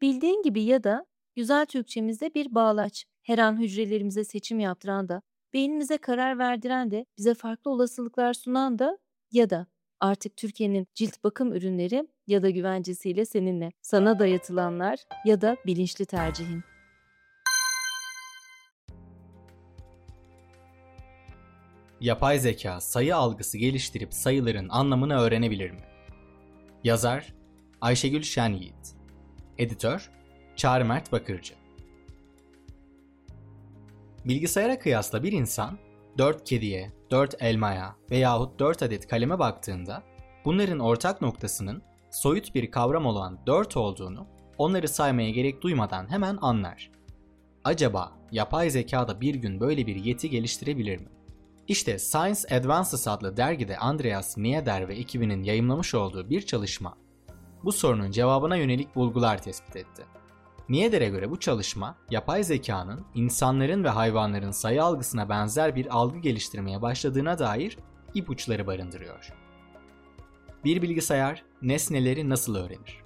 Bildiğin gibi ya da güzel Türkçemizde bir bağlaç. Her an hücrelerimize seçim yaptıran da, beynimize karar verdiren de, bize farklı olasılıklar sunan da ya da artık Türkiye'nin cilt bakım ürünleri ya da güvencesiyle seninle. Sana dayatılanlar ya da bilinçli tercihin. Yapay zeka sayı algısı geliştirip sayıların anlamını öğrenebilir mi? Yazar Ayşegül Şen Yiğit. Editör Çağrı Mert Bakırcı. Bilgisayara kıyasla bir insan 4 kediye, 4 elmaya veyahut 4 adet kaleme baktığında bunların ortak noktasının soyut bir kavram olan 4 olduğunu onları saymaya gerek duymadan hemen anlar. Acaba yapay zeka da bir gün böyle bir yeti geliştirebilir mi? İşte Science Advances adlı dergide Andreas Nieder ve ekibinin yayımlamış olduğu bir çalışma bu sorunun cevabına yönelik bulgular tespit etti. Nieder'e göre bu çalışma, yapay zekanın insanların ve hayvanların sayı algısına benzer bir algı geliştirmeye başladığına dair ipuçları barındırıyor. Bir bilgisayar nesneleri nasıl öğrenir?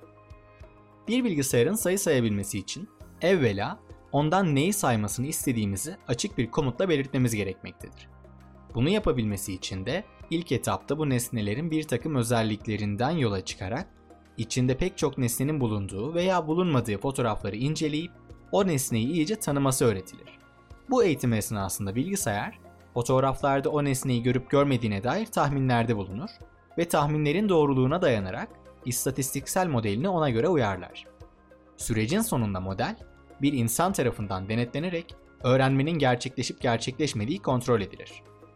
Bir bilgisayarın sayı sayabilmesi için evvela ondan neyi saymasını istediğimizi açık bir komutla belirtmemiz gerekmektedir. Bunu yapabilmesi için de ilk etapta bu nesnelerin bir takım özelliklerinden yola çıkarak içinde pek çok nesnenin bulunduğu veya bulunmadığı fotoğrafları inceleyip o nesneyi iyice tanıması öğretilir. Bu eğitim esnasında bilgisayar, fotoğraflarda o nesneyi görüp görmediğine dair tahminlerde bulunur ve tahminlerin doğruluğuna dayanarak istatistiksel modelini ona göre uyarlar. Sürecin sonunda model, bir insan tarafından denetlenerek öğrenmenin gerçekleşip gerçekleşmediği kontrol edilir.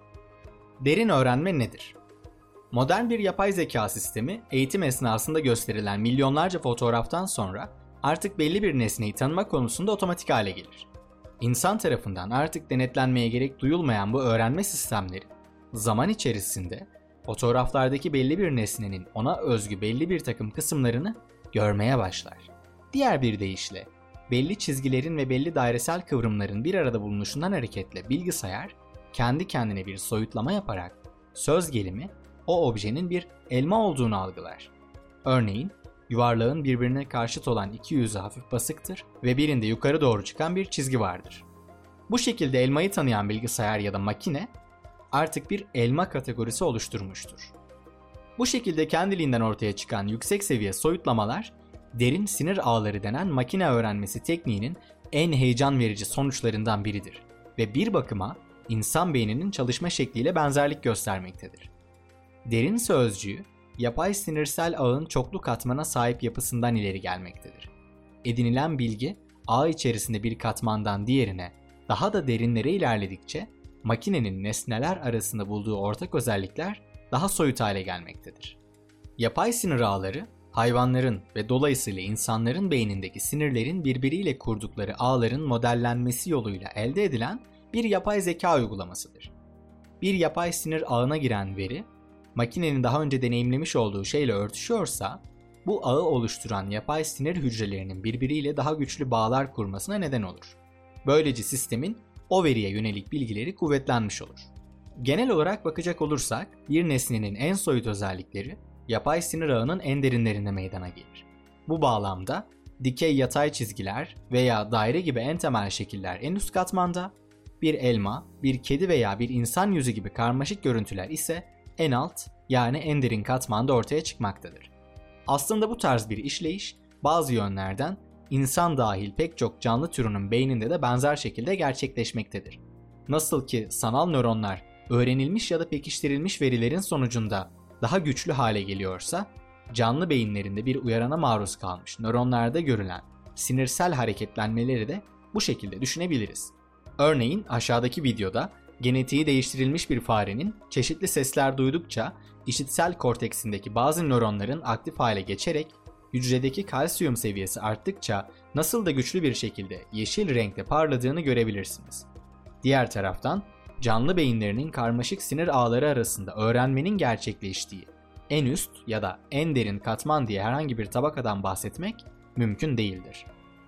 Derin öğrenme nedir? Modern bir yapay zeka sistemi, eğitim esnasında gösterilen milyonlarca fotoğraftan sonra artık belli bir nesneyi tanıma konusunda otomatik hale gelir. İnsan tarafından artık denetlenmeye gerek duyulmayan bu öğrenme sistemleri, zaman içerisinde fotoğraflardaki belli bir nesnenin ona özgü belli bir takım kısımlarını görmeye başlar. Diğer bir deyişle, belli çizgilerin ve belli dairesel kıvrımların bir arada bulunuşundan hareketle bilgisayar, kendi kendine bir soyutlama yaparak söz gelimi o objenin bir elma olduğunu algılar. Örneğin, yuvarlağın birbirine karşıt olan iki yüzü hafif basıktır ve birinde yukarı doğru çıkan bir çizgi vardır. Bu şekilde elmayı tanıyan bilgisayar ya da makine artık bir elma kategorisi oluşturmuştur. Bu şekilde kendiliğinden ortaya çıkan yüksek seviye soyutlamalar, derin sinir ağları denen makine öğrenmesi tekniğinin en heyecan verici sonuçlarından biridir ve bir bakıma insan beyninin çalışma şekliyle benzerlik göstermektedir. Derin sözcüğü, yapay sinirsel ağın çoklu katmana sahip yapısından ileri gelmektedir. Edinilen bilgi, ağ içerisinde bir katmandan diğerine daha da derinlere ilerledikçe, makinenin nesneler arasında bulduğu ortak özellikler daha soyut hale gelmektedir. Yapay sinir ağları, hayvanların ve dolayısıyla insanların beynindeki sinirlerin birbiriyle kurdukları ağların modellenmesi yoluyla elde edilen bir yapay zeka uygulamasıdır. Bir yapay sinir ağına giren veri, makinenin daha önce deneyimlemiş olduğu şeyle örtüşüyorsa, bu ağı oluşturan yapay sinir hücrelerinin birbiriyle daha güçlü bağlar kurmasına neden olur. Böylece sistemin o veriye yönelik bilgileri kuvvetlenmiş olur. Genel olarak bakacak olursak, bir nesnenin en soyut özellikleri, yapay sinir ağının en derinlerinde meydana gelir. Bu bağlamda, dikey yatay çizgiler veya daire gibi en temel şekiller en üst katmanda, bir elma, bir kedi veya bir insan yüzü gibi karmaşık görüntüler ise en alt yani en derin katmanda ortaya çıkmaktadır. Aslında bu tarz bir işleyiş bazı yönlerden insan dahil pek çok canlı türünün beyninde de benzer şekilde gerçekleşmektedir. Nasıl ki sanal nöronlar öğrenilmiş ya da pekiştirilmiş verilerin sonucunda daha güçlü hale geliyorsa, canlı beyinlerinde bir uyarana maruz kalmış nöronlarda görülen sinirsel hareketlenmeleri de bu şekilde düşünebiliriz. Örneğin aşağıdaki videoda genetiği değiştirilmiş bir farenin çeşitli sesler duydukça işitsel korteksindeki bazı nöronların aktif hale geçerek hücredeki kalsiyum seviyesi arttıkça nasıl da güçlü bir şekilde yeşil renkte parladığını görebilirsiniz. Diğer taraftan canlı beyinlerinin karmaşık sinir ağları arasında öğrenmenin gerçekleştiği en üst ya da en derin katman diye herhangi bir tabakadan bahsetmek mümkün değildir.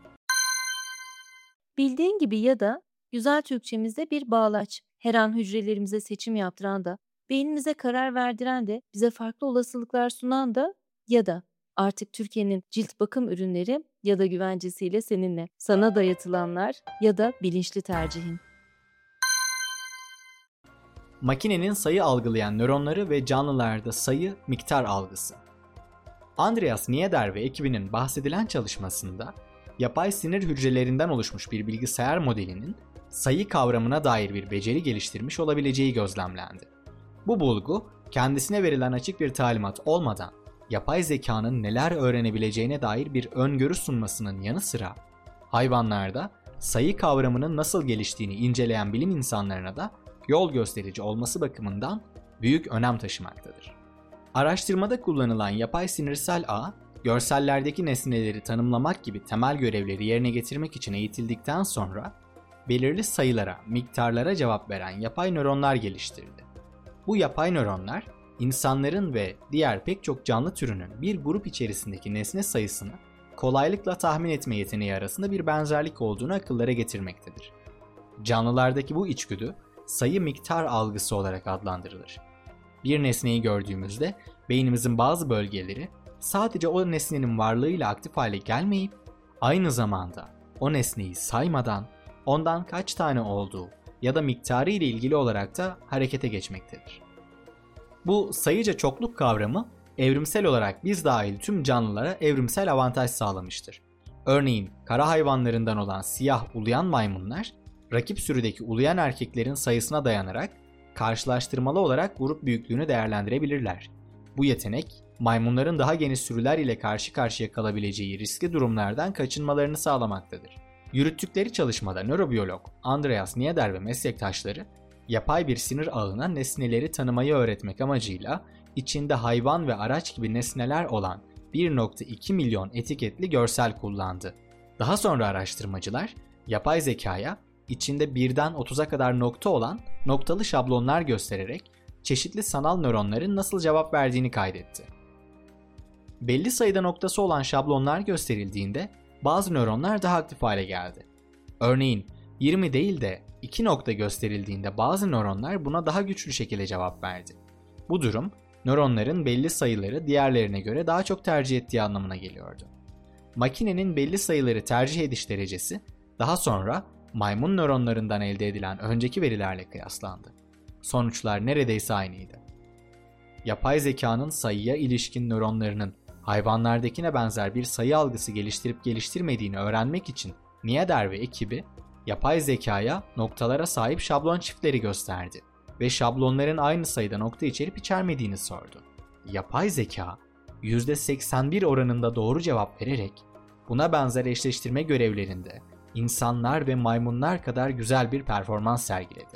Bildiğin gibi ya da güzel Türkçemizde bir bağlaç. Her an hücrelerimize seçim yaptıran da, beynimize karar verdiren de, bize farklı olasılıklar sunan da ya da Artık Türkiye'nin cilt bakım ürünleri ya da güvencesiyle seninle. Sana dayatılanlar ya da bilinçli tercihin. Makinenin sayı algılayan nöronları ve canlılarda sayı miktar algısı. Andreas Nieder ve ekibinin bahsedilen çalışmasında yapay sinir hücrelerinden oluşmuş bir bilgisayar modelinin sayı kavramına dair bir beceri geliştirmiş olabileceği gözlemlendi. Bu bulgu, kendisine verilen açık bir talimat olmadan yapay zekanın neler öğrenebileceğine dair bir öngörü sunmasının yanı sıra hayvanlarda sayı kavramının nasıl geliştiğini inceleyen bilim insanlarına da yol gösterici olması bakımından büyük önem taşımaktadır. Araştırmada kullanılan yapay sinirsel ağ, görsellerdeki nesneleri tanımlamak gibi temel görevleri yerine getirmek için eğitildikten sonra belirli sayılara, miktarlara cevap veren yapay nöronlar geliştirildi. Bu yapay nöronlar, insanların ve diğer pek çok canlı türünün bir grup içerisindeki nesne sayısını kolaylıkla tahmin etme yeteneği arasında bir benzerlik olduğunu akıllara getirmektedir. Canlılardaki bu içgüdü, sayı miktar algısı olarak adlandırılır. Bir nesneyi gördüğümüzde beynimizin bazı bölgeleri sadece o nesnenin varlığıyla aktif hale gelmeyip aynı zamanda o nesneyi saymadan ondan kaç tane olduğu ya da miktarı ile ilgili olarak da harekete geçmektedir. Bu sayıca çokluk kavramı evrimsel olarak biz dahil tüm canlılara evrimsel avantaj sağlamıştır. Örneğin kara hayvanlarından olan siyah uluyan maymunlar rakip sürüdeki uluyan erkeklerin sayısına dayanarak karşılaştırmalı olarak grup büyüklüğünü değerlendirebilirler. Bu yetenek, maymunların daha geniş sürüler ile karşı karşıya kalabileceği riskli durumlardan kaçınmalarını sağlamaktadır. Yürüttükleri çalışmada nörobiyolog Andreas Nieder ve meslektaşları, yapay bir sinir ağına nesneleri tanımayı öğretmek amacıyla içinde hayvan ve araç gibi nesneler olan 1,2 milyon etiketli görsel kullandı. Daha sonra araştırmacılar, yapay zekaya içinde birden 30'a kadar nokta olan noktalı şablonlar göstererek çeşitli sanal nöronların nasıl cevap verdiğini kaydetti. Belli sayıda noktası olan şablonlar gösterildiğinde bazı nöronlar daha aktif hale geldi. Örneğin 20 değil de 2 nokta gösterildiğinde bazı nöronlar buna daha güçlü şekilde cevap verdi. Bu durum, nöronların belli sayıları diğerlerine göre daha çok tercih ettiği anlamına geliyordu. Makinenin belli sayıları tercih ediş derecesi daha sonra maymun nöronlarından elde edilen önceki verilerle kıyaslandı. Sonuçlar neredeyse aynıydı. Yapay zekanın sayıya ilişkin nöronlarının hayvanlardakine benzer bir sayı algısı geliştirip geliştirmediğini öğrenmek için Nieder ve ekibi yapay zekaya noktalara sahip şablon çiftleri gösterdi ve şablonların aynı sayıda nokta içerip içermediğini sordu. Yapay zeka %81 oranında doğru cevap vererek buna benzer eşleştirme görevlerinde insanlar ve maymunlar kadar güzel bir performans sergiledi.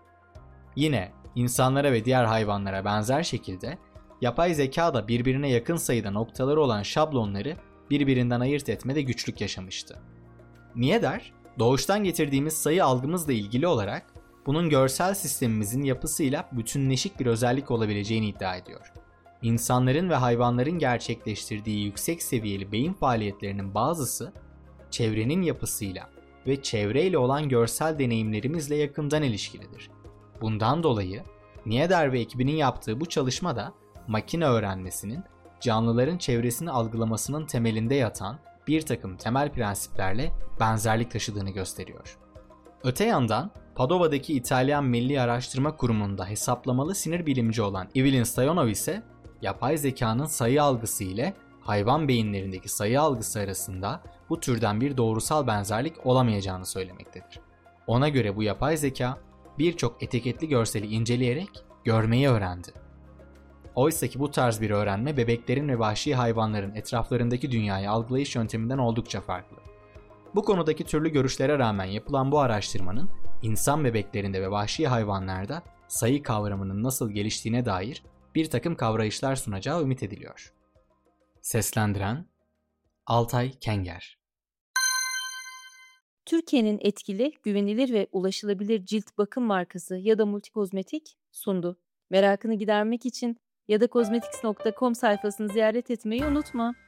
Yine insanlara ve diğer hayvanlara benzer şekilde yapay zeka da birbirine yakın sayıda noktaları olan şablonları birbirinden ayırt etmede güçlük yaşamıştı. Nieder, doğuştan getirdiğimiz sayı algımızla ilgili olarak bunun görsel sistemimizin yapısıyla bütünleşik bir özellik olabileceğini iddia ediyor. İnsanların ve hayvanların gerçekleştirdiği yüksek seviyeli beyin faaliyetlerinin bazısı çevrenin yapısıyla ve çevreyle olan görsel deneyimlerimizle yakından ilişkilidir. Bundan dolayı Nieder ve ekibinin yaptığı bu çalışma da makine öğrenmesinin canlıların çevresini algılamasının temelinde yatan bir takım temel prensiplerle benzerlik taşıdığını gösteriyor. Öte yandan Padova'daki İtalyan Milli Araştırma Kurumu'nda hesaplamalı sinir bilimci olan Evelyn Stoyanov ise yapay zekanın sayı algısı ile hayvan beyinlerindeki sayı algısı arasında bu türden bir doğrusal benzerlik olamayacağını söylemektedir. Ona göre bu yapay zeka birçok etiketli görseli inceleyerek görmeyi öğrendi. Oysa ki bu tarz bir öğrenme bebeklerin ve vahşi hayvanların etraflarındaki dünyayı algılayış yönteminden oldukça farklı. Bu konudaki türlü görüşlere rağmen yapılan bu araştırmanın insan bebeklerinde ve vahşi hayvanlarda sayı kavramının nasıl geliştiğine dair bir takım kavrayışlar sunacağı ümit ediliyor. Seslendiren Altay Kenger. Türkiye'nin etkili, güvenilir ve ulaşılabilir cilt bakım markası ya da Multikozmetik sundu. Merakını gidermek için ya da cosmetics.com sayfasını ziyaret etmeyi unutma.